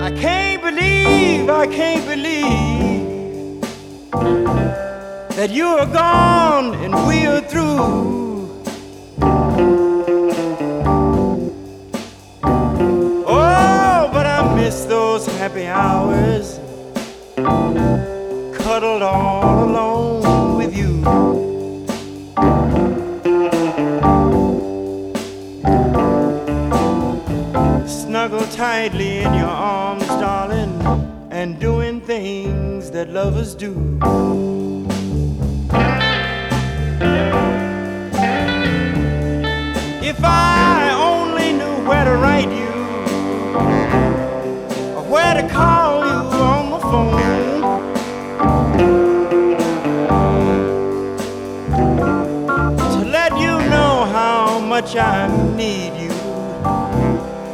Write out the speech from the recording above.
I can't believe that you are gone and we are through. Oh, but I miss those happy hours, cuddled all alone with you. Snuggle tightly in your arms, darling, and doing things that lovers do. If I only knew where to write you, or where to call you on the phone, to let you know how much I need you.